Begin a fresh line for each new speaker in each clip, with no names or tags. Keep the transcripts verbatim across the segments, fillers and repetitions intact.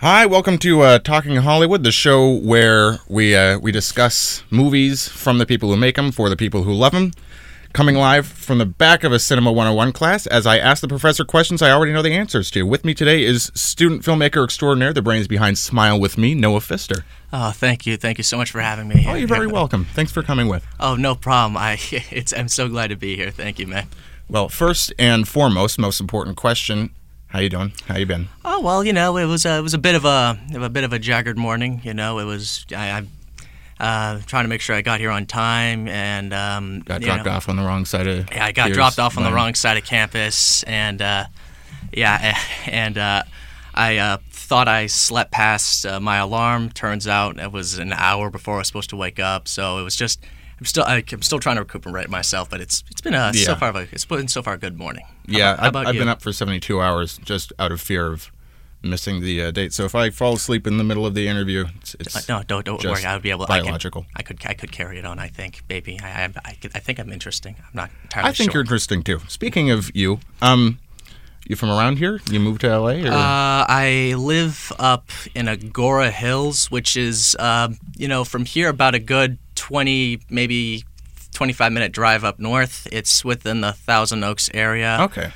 Hi, welcome to uh, Talking Hollywood, the show where we uh, we discuss movies from the people who make them for the people who love them. Coming live from the back of a Cinema one oh one class, as I ask the professor questions I already know the answers to. With me today is student filmmaker extraordinaire, the brains behind Smile With Me, Noah Pfister.
Oh, thank you. Thank you so much for having me.
Oh, you're very welcome. Thanks for coming with.
Oh, no problem. I it's I'm so glad to be here. Thank you, man.
Well, first and foremost, most important question. How you doing? How you been?
Oh well, you know, it was a, it was a bit of a a bit of a jaggered morning. You know, it was I, I uh, trying to make sure I got here on time and um,
got dropped
know,
off on the wrong side of.
Yeah, I got
Pierce
dropped off on
line.
the wrong side of campus, and uh, yeah, and uh, I uh, thought I slept past uh, my alarm. Turns out it was an hour before I was supposed to wake up. So it was just. I'm still I, I'm still trying to recuperate myself, but it's it's been a
Yeah.
so far a, it's been so far a good morning. How
Yeah,
about, how
I've,
about
I've
you?
been up for seventy-two hours just out of fear of missing the uh, date. So if I fall asleep in the middle of the interview, it's, it's
Uh, no, don't don't
just
worry. I would be able.
biological.
I could, I could I could carry it on. I think, baby. I I, I, could, I think I'm interesting. I'm not entirely
I think
sure.
you're interesting too. Speaking of you, um, you from around here? You moved to L A? Or?
Uh, I live up in Agora Hills, which is, uh, you know, from here about a good twenty, maybe twenty-five minute drive up north. It's within the Thousand Oaks area.
Okay.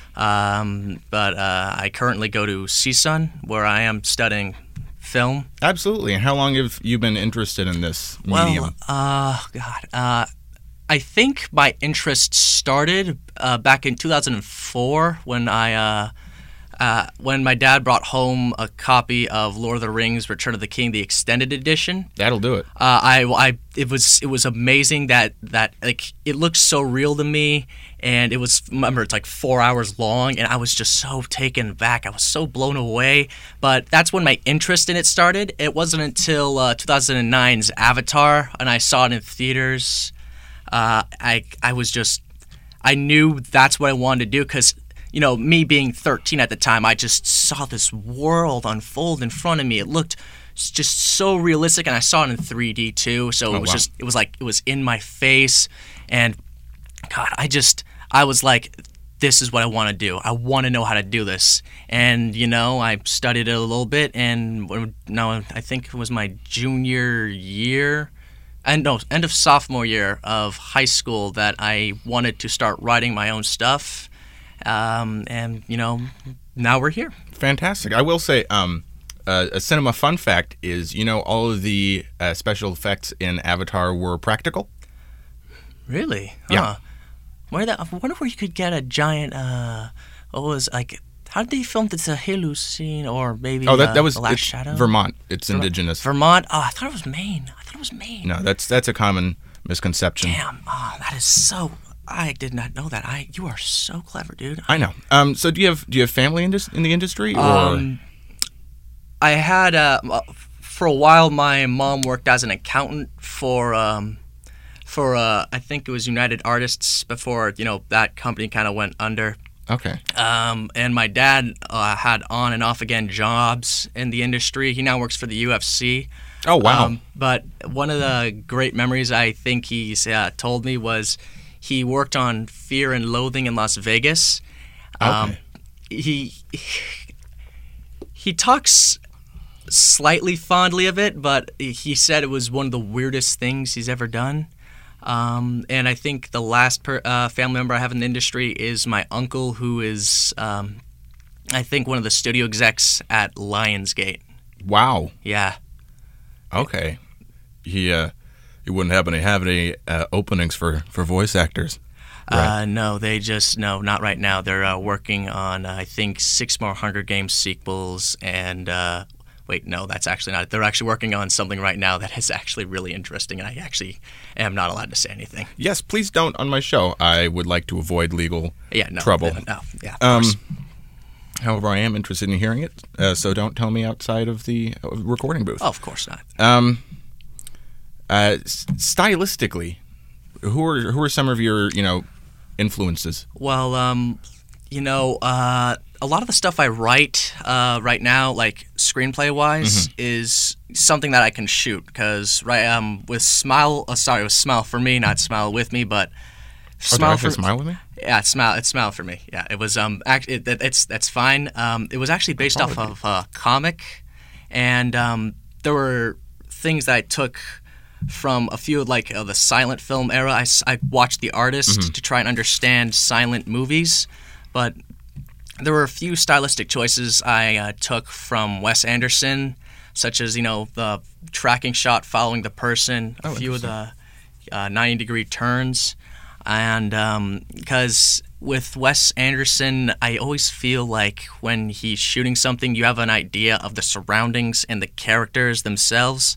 Um, but uh, I currently go to C S U N, where I am studying film.
Absolutely. And how long have you been interested in this medium?
Well, uh, God, uh, I think my interest started uh, back in two thousand four when I, uh, uh, when my dad brought home a copy of Lord of the Rings: Return of the King, the extended edition.
That'll do it.
Uh, I, I, it was, it was amazing that that like it looked so real to me, and it was. Remember, it's like four hours long, and I was just so taken back. I was so blown away. But that's when my interest in it started. It wasn't until uh, two thousand nine's Avatar, and I saw it in theaters. Uh, I, I was just, I knew that's what I wanted to do because. You know, me being thirteen at the time, I just saw this world unfold in front of me. It looked just so realistic, and I saw it in three D too. So
Oh,
it was
wow.
just, it was like it was in my face, and God, I just, I was like, this is what I want to do. I want to know how to do this, and you know, I studied it a little bit, and when- no, I think it was my junior year. And no, end of sophomore year of high school that I wanted to start writing my own stuff. Um, and, you know, now we're here.
Fantastic. I will say, um, uh, a cinema fun fact is, you know, all of the uh, special effects in Avatar were practical.
Really?
Yeah.
Huh. Where the, I wonder where you could get a giant, uh, what was, like, how did they film the Tahelu scene or maybe
Oh, that,
uh,
that was
The Last
it's
Shadow?
Vermont. It's indigenous.
Vermont? Oh, I thought it was Maine. I thought it was Maine.
No, that's that's a common misconception.
Damn. Oh, that is so, I did not know that. I You are so clever, dude.
I know. Um, so do you have do you have family in, this, in the industry? Or?
Um, I had uh, for a while. My mom worked as an accountant for um, for uh, I think it was United Artists before you know that company kind of went under.
Okay.
Um, and my dad uh, had on and off again jobs in the industry. He now works for the U F C.
Oh, wow.
Um, but one of the great memories I think he's uh, told me was he worked on Fear and Loathing in Las Vegas. Um,
Okay.
He he talks slightly fondly of it, but he said it was one of the weirdest things he's ever done. Um, and I think the last per, uh, family member I have in the industry is my uncle, who is, um, I think, one of the studio execs at Lionsgate.
Wow.
Yeah.
Okay. He uh, he wouldn't happen to have any uh, openings for, for voice actors. Right.
Uh, no, they just, no, not right now. They're uh, working on, uh, I think, six more Hunger Games sequels and, uh, wait, no, that's actually not it. They're actually working on something right now that is actually really interesting, and I actually am not allowed to say anything.
Yes, please don't on my show. I would like to avoid legal
Yeah, no.
trouble.
No, no, yeah, of
Um,
course.
however, I am interested in hearing it, uh, so don't tell me outside of the uh, recording booth.
Oh, of course not.
Um, uh, s- stylistically, who are who are some of your you know influences?
Well, um, you know, uh, a lot of the stuff I write uh, right now, like screenplay-wise,
Mm-hmm.
is something that I can shoot. Because right, um, with Smile, uh, sorry, with Smile for me, not Smile with me, but
Oh, did I say
for
Smile with me?
Yeah, it's Smile. It's Smile for me. Yeah, it was um, act, it, it, it's that's fine. Um, it was actually based off
Apologies.
of a comic, and um, there were things that I took from a few like uh, the silent film era. I, I watched The Artist mm-hmm. to try and understand silent movies, but there were a few stylistic choices I uh, took from Wes Anderson, such as, you know, the tracking shot following the person, oh, a few of the uh, ninety degree turns, and um, because with Wes Anderson, I always feel like when he's shooting something, you have an idea of the surroundings and the characters themselves.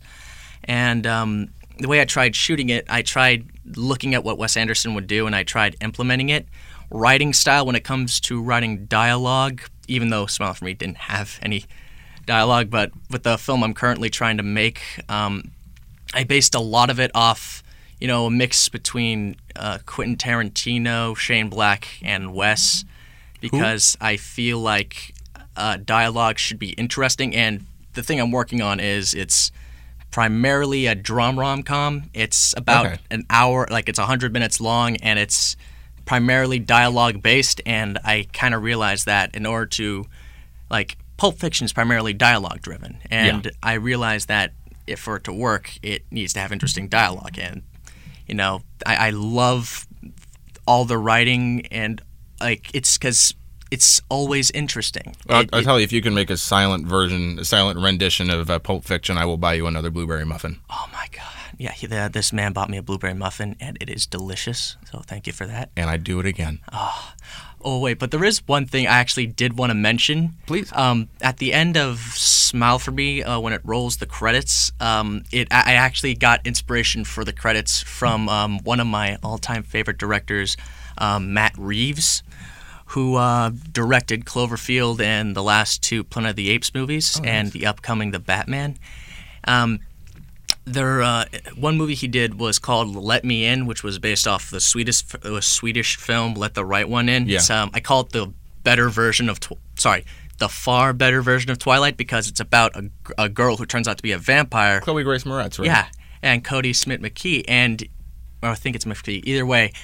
And um, the way I tried shooting it, I tried looking at what Wes Anderson would do, and I tried implementing it. Writing style, when it comes to writing dialogue, even though Smile for Me didn't have any dialogue, but with the film I'm currently trying to make, um, I based a lot of it off, you know, a mix between uh, Quentin Tarantino, Shane Black, and Wes, because Who? I feel like uh, dialogue should be interesting, and the thing I'm working on is it's primarily a drum rom-com. It's about okay. an hour, like it's one hundred minutes long, and it's primarily dialogue-based, and I kind of realized that in order to, like, Pulp Fiction is primarily dialogue-driven, and yeah. I realized that if for it to work, it needs to have interesting dialogue, and, you know, I, I love all the writing, and, like, it's because it's always interesting.
Well,
it,
I'll, I'll
it,
tell you, if you can make a silent version, a silent rendition of uh, Pulp Fiction, I will buy you another blueberry muffin.
Oh, my God. Yeah, he, the, this man bought me a blueberry muffin, and it is delicious, so thank you for that.
And I'd do it again.
Oh, oh wait, but there is one thing I actually did want to mention.
Please.
Um, at the end of Smile for Me, uh, when it rolls the credits, um, it I actually got inspiration for the credits from um, one of my all-time favorite directors, um, Matt Reeves, who uh, directed Cloverfield and the last two Planet of the Apes movies, oh, nice. And the upcoming The Batman. Um, there, uh, one movie he did was called Let Me In, which was based off the Swedish, uh, Swedish film Let the Right One In.
Yeah.
It's, um, I call it the better version of, tw- sorry, the far better version of Twilight, because it's about a, a girl who turns out to be a vampire.
Chloe Grace Moretz, right?
Yeah, and Cody Smith-McKee, and or I think it's McKee. Either way,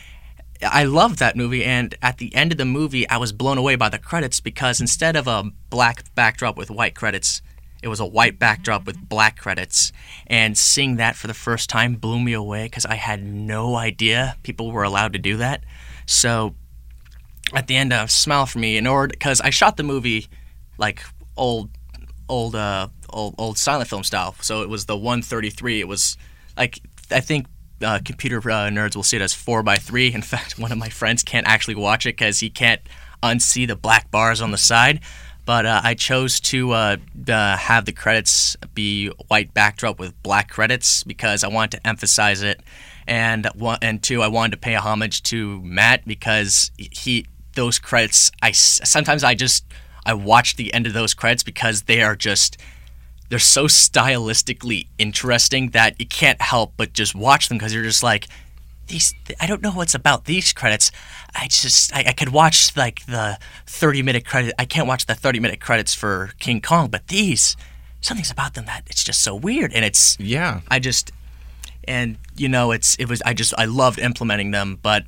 I loved that movie, and at the end of the movie, I was blown away by the credits, because instead of a black backdrop with white credits, it was a white backdrop with black credits, and seeing that for the first time blew me away, because I had no idea people were allowed to do that. So at the end of Smile for Me, in order, because I shot the movie like old, old, uh, old, old silent film style, so it was the one thirty-three. It was like, I think uh, computer uh, nerds will see it as four by three. In fact, one of my friends can't actually watch it because he can't unsee the black bars on the side. But uh, I chose to uh, uh, have the credits be white backdrop with black credits because I wanted to emphasize it, and one, and two, I wanted to pay a homage to Matt, because he those credits. I sometimes I just I watch the end of those credits because they are just they're so stylistically interesting that you can't help but just watch them, because you're just like, these, I don't know what's about these credits. I just, I, I could watch like the thirty minute credit. I can't watch the thirty minute credits for King Kong, but these, something's about them that it's just so weird. And it's,
yeah,
I just, and you know, it's, it was, I just, I loved implementing them. But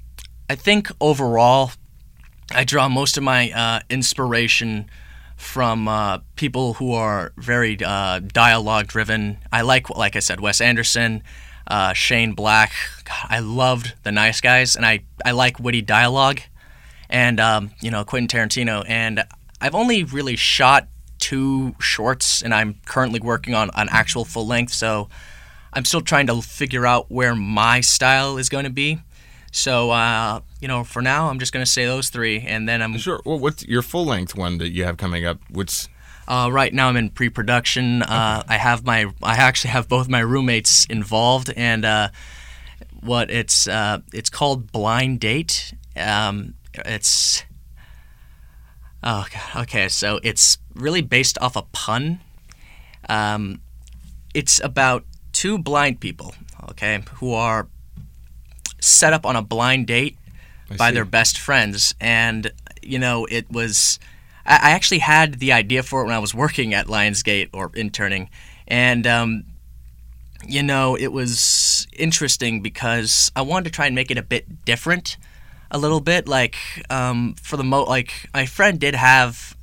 I think overall, I draw most of my uh, inspiration from uh, people who are very uh, dialogue driven. I like, like I said, Wes Anderson. Uh, Shane Black. God, I loved The Nice Guys, and I, I like witty dialogue, and um, you know, Quentin Tarantino. And I've only really shot two shorts, and I'm currently working on an actual full length. So I'm still trying to figure out where my style is going to be. So uh, you know, for now, I'm just going to say those three, and then I'm
sure. Well, what's your full length one that you have coming up? What's
Uh, right now I'm in pre-production. Uh, I have my, I actually have both my roommates involved, and uh, what it's, uh, it's called Blind Date. Um, it's, oh god, okay, so it's really based off a pun. Um, it's about two blind people, okay, who are set up on a blind date
I
by
see.
their best friends, and you know, it was. I actually had the idea for it when I was working at Lionsgate or interning, and um, you know, it was interesting because I wanted to try and make it a bit different, a little bit. Like um, for the mo, like my friend did have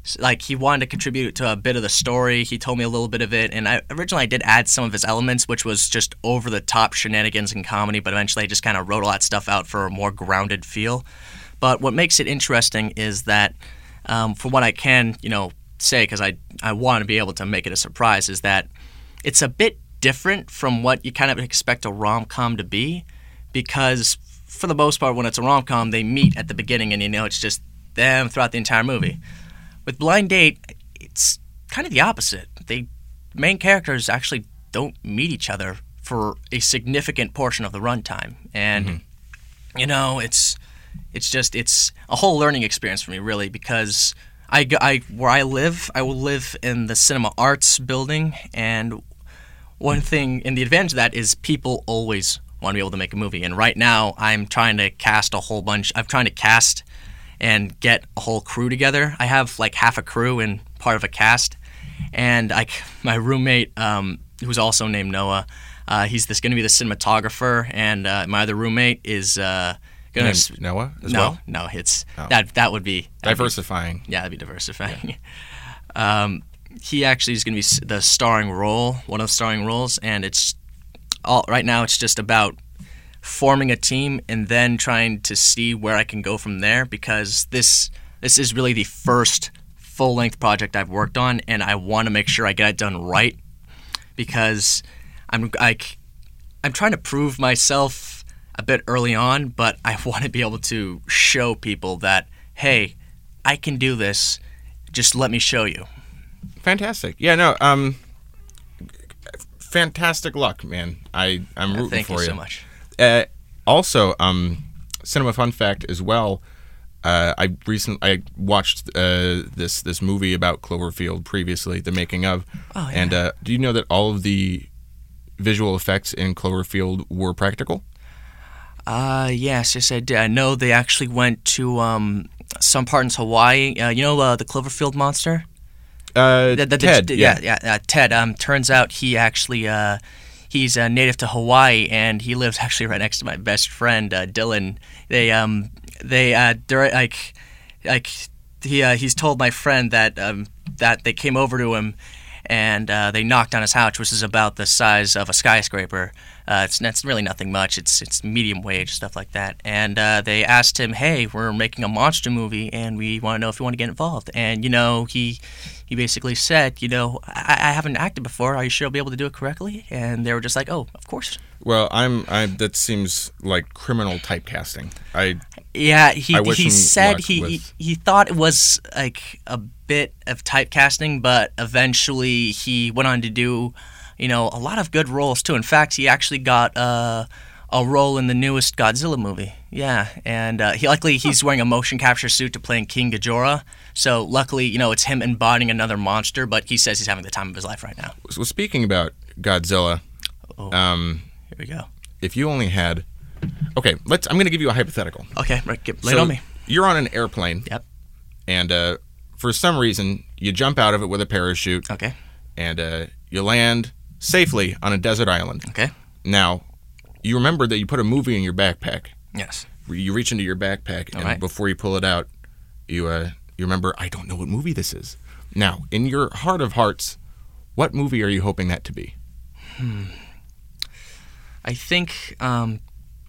like he wanted to contribute to a bit of the story. He told me a little bit of it, and I originally I did add some of his elements, which was just over the top shenanigans and comedy. But eventually, I just kind of wrote all that stuff out for a more grounded feel. But what makes it interesting is that, um, for what I can, you know, say, because I I want to be able to make it a surprise, is that it's a bit different from what you kind of expect a rom-com to be, because for the most part, when it's a rom-com, they meet at the beginning, and you know it's just them throughout the entire movie. With Blind Date, it's kind of the opposite. The main characters actually don't meet each other for a significant portion of the runtime, and mm-hmm. you know, it's it's just it's a whole learning experience for me, really, because I, I where I live, I will live in the Cinema Arts building, and one thing, and the advantage of that is people always want to be able to make a movie. And right now, I'm trying to cast a whole bunch. I'm trying to cast and get a whole crew together. I have like half a crew and part of a cast. And I, my roommate, um, who's also named Noah, uh, he's this going to be the cinematographer. And uh, my other roommate is uh, going to
Noah as
no,
well.
No, it's
oh.
that that would be
diversifying.
Be, yeah, that'd be diversifying. Yeah. um, he actually is going to be the starring role, one of the starring roles, and it's all right now. It's just about forming a team and then trying to see where I can go from there, because this this is really the first full-length project I've worked on, and I want to make sure I get it done right, because I'm I, I'm trying to prove myself a bit early on, but I want to be able to show people that, hey, I can do this. Just let me show you.
Fantastic. Yeah, no, um, fantastic luck, man. I, I'm rooting
uh, thank
for
you.
you
so much.
Uh, also, um, cinema fun fact as well. Uh, I recently I watched uh, this this movie about Cloverfield previously, the making of.
Oh, yeah.
And uh, do you know that all of the visual effects in Cloverfield were practical?
Uh, yes, yes, I did. I know they actually went to um, some part in Hawaii. Uh, you know uh, the Cloverfield monster?
Uh,
the, the,
Ted,
the,
yeah.
Yeah, yeah uh, Ted. Um, turns out he actually, uh, he's uh, native to Hawaii, and he lives actually right next to my best friend, uh, Dylan. They, um, they, uh, they're, like, like, he, uh, he's told my friend that, um, that they came over to him, and uh, they knocked on his house, which is about the size of a skyscraper. Uh, it's, it's really nothing much. It's it's medium wage, stuff like that. And uh, they asked him, hey, we're making a monster movie, and we want to know if you want to get involved. And, you know, he he basically said, you know, I, I haven't acted before. Are you sure I'll be able to do it correctly? And they were just like, oh, of course.
Well, I'm. I that seems like criminal typecasting. I
yeah. He
I wish
he
him
said
luck
he,
with-
he he thought it was like a bit of typecasting, but eventually he went on to do, you know, a lot of good roles too. In fact, he actually got uh, a role in the newest Godzilla movie. Yeah, and uh, he luckily he's wearing a motion capture suit to play King Ghidorah. So luckily, you know, it's him embodying another monster. But he says he's having the time of his life right now.
So speaking about Godzilla,
Oh,
um,
here we go.
if you only had, okay, let's. I'm going to give you a hypothetical.
Okay, right, get, lay
So
it on me.
You're on an airplane.
Yep.
And uh, for some reason, you jump out of it with a parachute,
Okay.
and uh, you land safely on a desert island.
Okay.
Now, you remember that you put a movie in your backpack.
Yes.
You reach into your backpack, and
right.
before you pull it out, you uh, you remember, I don't know what movie this is. Now, in your heart of hearts, what movie are you hoping that to be?
Hmm. I think um,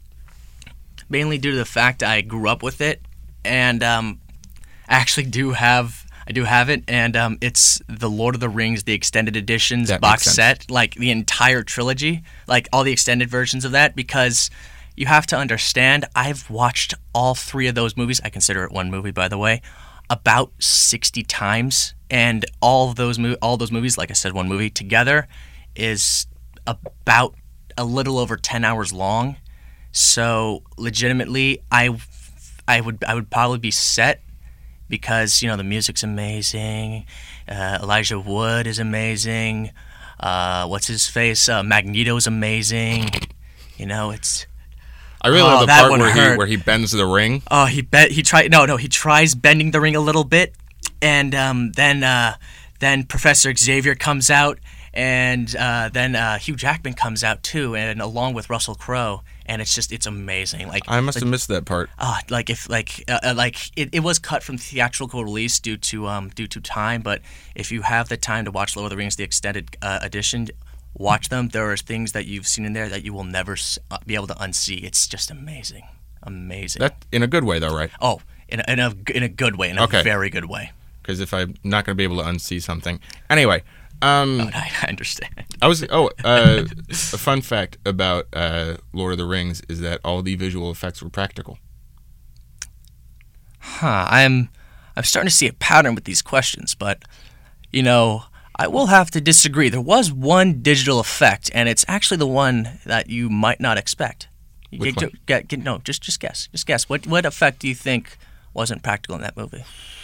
mainly due to the fact I grew up with it, and um, I actually do have I do have it, and um, it's the Lord of the Rings, the extended editions
That
box
makes sense.
set, like the entire trilogy, like all the extended versions of that, because you have to understand, I've watched all three of those movies. I consider it one movie, by the way, about sixty times, and all of those mo- all those movies, like I said, one movie together is about a little over ten hours long. So legitimately, I, I would I would probably be set, because you know the music's amazing, uh, Elijah Wood is amazing, uh, what's his face, uh, Magneto's amazing. You know, it's
I really
Oh,
love the
that
part
one
where he
hurt.
where he bends the ring.
oh he bet he tried no no he tries bending the ring a little bit, and um, then uh, then Professor Xavier comes out. And uh, then uh, Hugh Jackman comes out too, and along with Russell Crowe, and it's just it's amazing. Like
I must
like,
have missed that part.
Uh, like if like uh, uh, like it, it was cut from theatrical release due to um due to time, but if you have the time to watch Lord of the Rings the extended uh, edition, watch them. There are things that you've seen in there that you will never uh, be able to unsee. It's just amazing, amazing.
That in a good way though, right?
Oh, in a, in a in a good way, in a
okay.
very good way.
Because if I'm not going to be able to unsee something, anyway. Um,
oh, I understand.
I was oh uh, a fun fact about uh, Lord of the Rings is that all the visual effects were practical.
Huh. I'm I'm starting to see a pattern with these questions, but you know, I will have to disagree. There was one digital effect, and it's actually the one that you might not expect. You
Which
get,
one?
Get, get, no, just just guess. Just guess. What what effect do you think wasn't practical in that movie?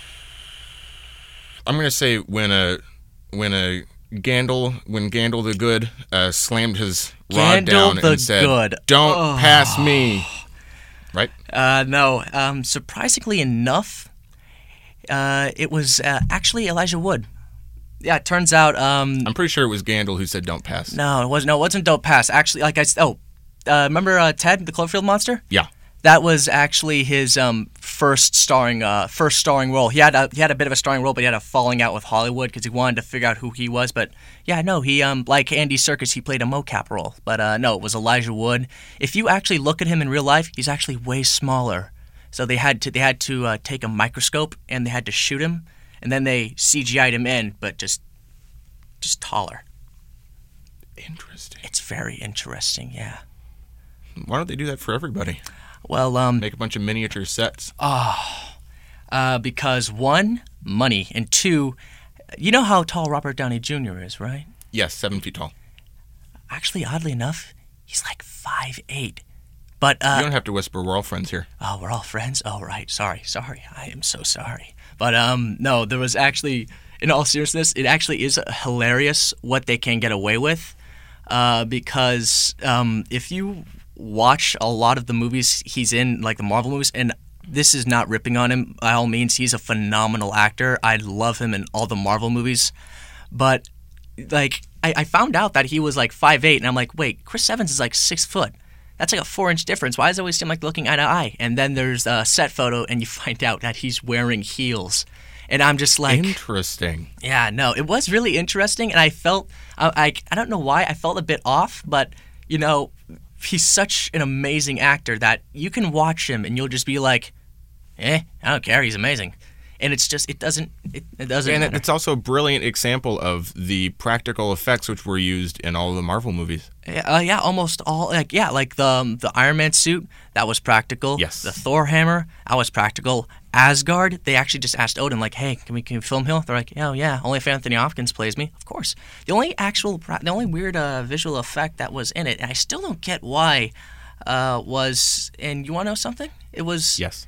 I'm going to say when a when a Gandalf when Gandalf the Good uh, slammed his rod
Gandalf
down
the
and said,
Good.
"Don't
Oh.
pass me." Right?
Uh, no. Um, surprisingly enough, uh, it was uh, actually Elijah Wood. Yeah, it turns out. Um,
I'm pretty sure it was Gandalf who said, "Don't pass."
no, it wasn't. No, it wasn't Don't Pass. Actually, like I s- oh, uh, remember uh, Ted the Cloverfield Monster?
Yeah.
That was actually his um, first starring uh, first starring role. He had a, he had a bit of a starring role, but he had a falling out with Hollywood because he wanted to figure out who he was. But yeah, no, he um like Andy Serkis, he played a mocap role. But uh, no, it was Elijah Wood. If you actually look at him in real life, he's actually way smaller. So they had to they had to uh, take a microscope and they had to shoot him, and then they C G I'd him in, but just just taller.
Interesting.
It's very interesting. Yeah.
Why don't they do that for everybody?
Well, um,
Make a bunch of miniature sets.
uh, because one, money, and two, you know how tall Robert Downey Junior is, right?
Yes, seven feet tall.
Actually, oddly enough, he's like five eight. But uh,
You don't have to whisper. We're all friends here.
oh, we're all friends. Oh, right. Sorry, sorry. I am so sorry. But um, no, there was actually, in all seriousness, it actually is hilarious what they can get away with, uh, because um, if you watch a lot of the movies he's in, like the Marvel movies, and this is not ripping on him by all means. He's a phenomenal actor. I love him in all the Marvel movies, but like I, I found out that he was like five eight, and I'm like, wait, Chris Evans is like six foot. That's like a four inch difference. Why does it always seem like looking eye to eye? And then there's a set photo, and you find out that he's wearing heels, and I'm just like,
Interesting.
yeah, no, it was really interesting, and I felt I I, I don't know why I felt a bit off, but you know. He's such an amazing actor that you can watch him and you'll just be like, eh, I don't care. He's amazing. And it's just, it doesn't, it, it doesn't
And
matter.
it's also a brilliant example of the practical effects which were used in all of the Marvel movies.
Yeah, uh, yeah, almost all, like, yeah, like the um, the Iron Man suit, that was practical.
Yes.
The Thor hammer, that was practical. Asgard, they actually just asked Odin, like, hey, can we, can we film here? They're like, oh, yeah, only if Anthony Hopkins plays me. Of course. The only actual, pra- the only weird uh, visual effect that was in it, and I still don't get why, uh, was, and you want to know something? It was,
Yes.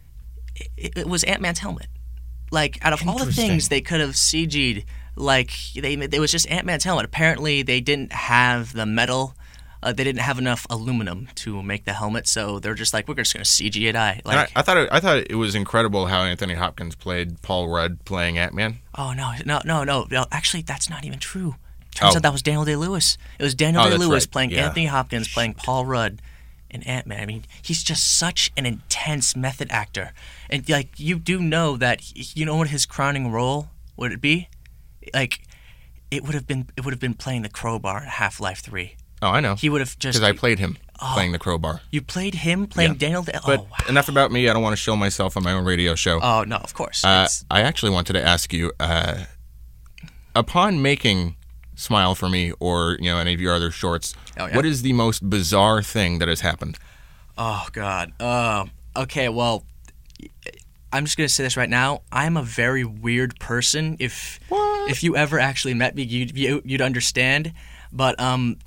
it, it was Ant-Man's helmet. Like, out of all the
Interesting.
things they could have C G'd, like, they it was just Ant-Man's helmet. Apparently, they didn't have the metal. Uh, they didn't have enough aluminum to make the helmet, so they're just like, we're just going to C G it. I
And I,
like,
I thought it, I thought it was incredible how Anthony Hopkins played Paul Rudd playing Ant-Man.
oh no, no, no, no, no. Actually, that's not even true. Turns
Oh.
out that was Daniel Day Lewis. It was Daniel
Oh,
Day
that's
Lewis
right.
playing
Yeah.
Anthony Hopkins playing Paul Rudd in Ant-Man. I mean, he's just such an intense method actor, and like you do know that he- you know what his crowning role would it be? Like, it would have been it would have been playing the Crowbar in Half-Life three.
Oh, I know.
He would have just
Because I played him playing the crowbar.
you played him playing
Yeah.
Daniel Day.
But
oh wow.
enough about me. I don't want to show myself on my own radio show.
Oh no, of course.
Uh,
It's-
I actually wanted to ask you, uh, upon making Smile for Me or you know any of your other shorts,
Oh, yeah?
what is the most bizarre thing that has happened?
Oh God. Um. Okay. Well, I'm just gonna say this right now. I'm a very weird person. If
What?
if you ever actually met me, you'd you, you'd understand. But um,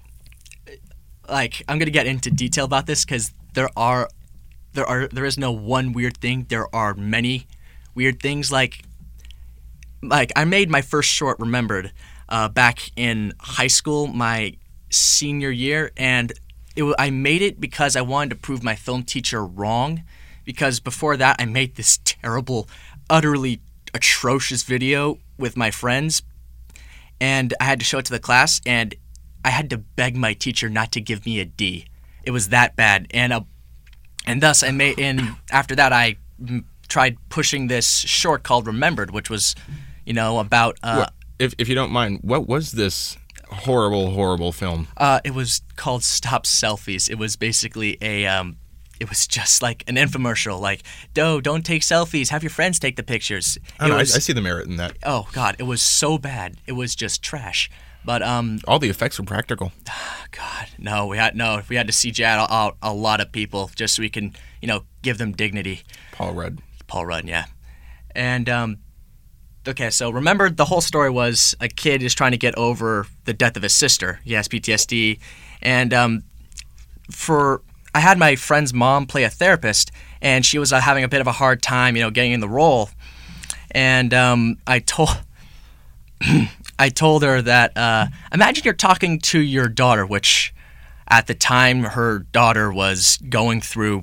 like I'm gonna get into detail about this because there are there are there is no one weird thing. There are many weird things. Like like I made my first short remembered uh, back in high school, my senior year, and it, wa- I made it because I wanted to prove my film teacher wrong. Because before that, I made this terrible, utterly atrocious video with my friends, and I had to show it to the class, and I had to beg my teacher not to give me a D. It was that bad, and uh, and thus I made. And after that, I m- tried pushing this short called Remembered, which was, you know, about. Uh,
What, if if you don't mind, what was this horrible, horrible film?
Uh, it was called Stop Selfies. It was basically a. Um, it was just like an infomercial, like, "Do don't take selfies. Have your friends take the pictures."
I,
It
don't know,
was,
I, I see the merit in that.
oh God, it was so bad. It was just trash. But um,
All the effects were practical.
God, no, we had no, we had to C G I out, out a lot of people just so we can, you know, give them dignity.
Paul Rudd.
Paul Rudd, yeah. And um, okay, so remember the whole story was a kid is trying to get over the death of his sister. He has P T S D, and um, for I had my friend's mom play a therapist, and she was uh, having a bit of a hard time, you know, getting in the role. And um, I told. I told her that, uh, imagine you're talking to your daughter, which at the time her daughter was going through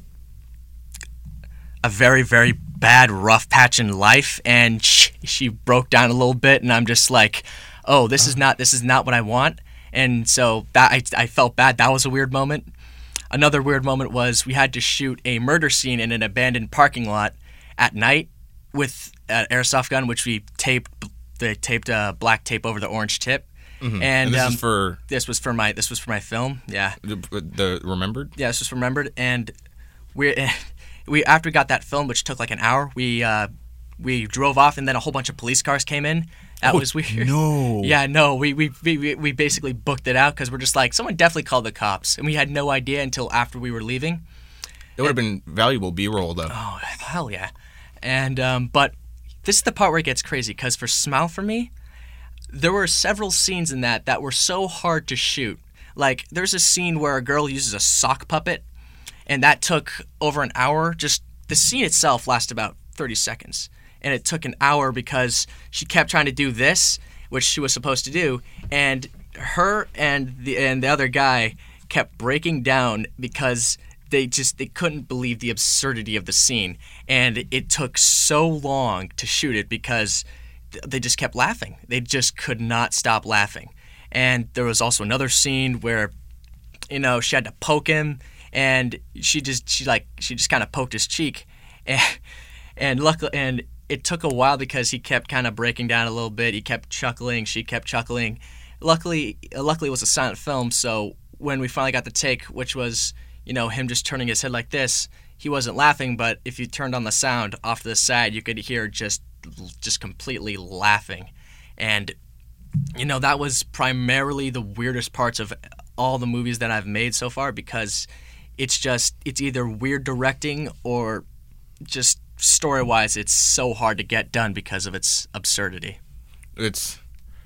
a very, very bad, rough patch in life, and she, she broke down a little bit, and I'm just like, oh, this is not, this is not what I want. And so that I, I felt bad. That was a weird moment. Another weird moment was we had to shoot a murder scene in an abandoned parking lot at night with an airsoft gun, which we taped. They taped uh, black tape over the orange tip,
Mm-hmm.
and,
And this
um,
is for
this was for my this was for my film. Yeah,
the, the Remembered?
yeah, this was remembered, and we we after we got that film, which took like an hour, we uh, we drove off, and then a whole bunch of police cars came in. That
Oh,
was weird.
no.
Yeah, no, we we we, we basically booked it out because we're just like, someone definitely called the cops, and we had no idea until after we were leaving.
It would have been valuable B-roll, though.
Oh, hell yeah. And, um, but this is the part where it gets crazy, because for Smile for Me, there were several scenes in that that were so hard to shoot. Like, there's a scene where a girl uses a sock puppet, and that took over an hour. Just, the scene itself lasted about thirty seconds. And it took an hour because she kept trying to do this, which she was supposed to do, and her and the and the other guy kept breaking down because they just they couldn't believe the absurdity of the scene, and it took so long to shoot it because they just kept laughing. They just could not stop laughing. And there was also another scene where, you know, she had to poke him, and she just she like she just kind of poked his cheek, and and luckily and it took a while because he kept kind of breaking down a little bit. He kept chuckling. She kept chuckling. Luckily, luckily it was a silent film, so when we finally got the take, which was, you know, him just turning his head like this, he wasn't laughing. But if you turned on the sound off to the side, you could hear just just completely laughing. And, you know, that was primarily the weirdest parts of all the movies that I've made so far, because it's just, it's either weird directing or just story-wise, it's so hard to get done because of its absurdity.
It's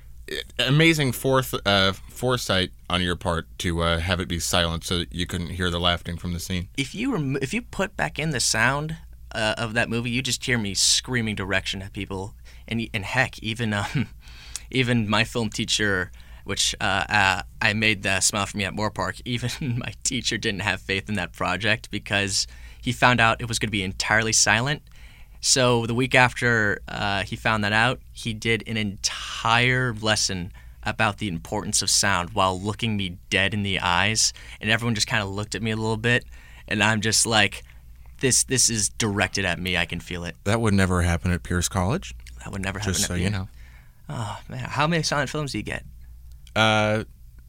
amazing forth, uh, foresight on your part to uh, have it be silent so that you couldn't hear the laughing from the scene.
If you rem- if you put back in the sound uh, of that movie, you just hear me screaming direction at people, and and heck, even um, even my film teacher, which uh, uh, I made the Smile for Me at Moorpark, even my teacher didn't have faith in that project because he found out it was going to be entirely silent. So the week after uh, he found that out, he did an entire lesson about the importance of sound while looking me dead in the eyes, and everyone just kind of looked at me a little bit, and I'm just like, this this is directed at me. I can feel it.
That would never happen at Pierce College.
That would never happen
Just
at
so
me.
you know.
Oh man, how many silent films do you get?
Uh,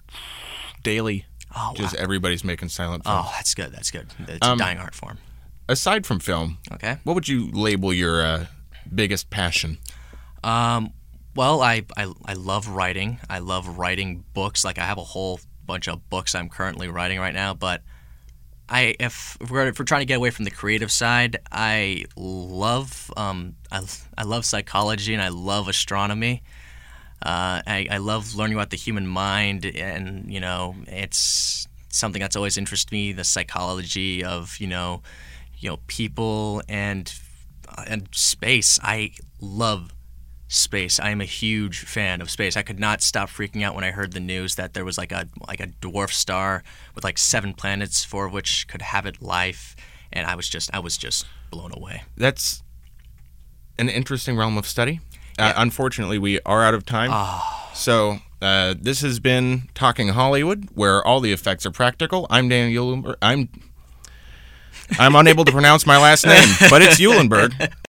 daily.
Oh,
Just
wow.
everybody's making silent films.
Oh, that's good. That's good. It's
Um,
a dying art form.
Aside from film,
Okay.
what would you label your uh, biggest passion?
Um, well, I, I I love writing. I love writing books. Like, I have a whole bunch of books I'm currently writing right now. But I, if, if we're if we're trying to get away from the creative side, I love um I, I love psychology, and I love astronomy. Uh, I I love learning about the human mind, and you know, it's something that's always interested me. The psychology of you know, you know, people and and space. I love space. I am a huge fan of space. I could not stop freaking out when I heard the news that there was like a like a dwarf star with like seven planets, four of which could habit life, and I was just I was just blown away.
That's an interesting realm of study. Uh,
Yeah.
unfortunately, we are out of time.
Oh,
So uh, this has been Talking Hollywood, where all the effects are practical. I'm Dan Eulenberg. I'm I'm unable to pronounce my last name, but it's Eulenberg.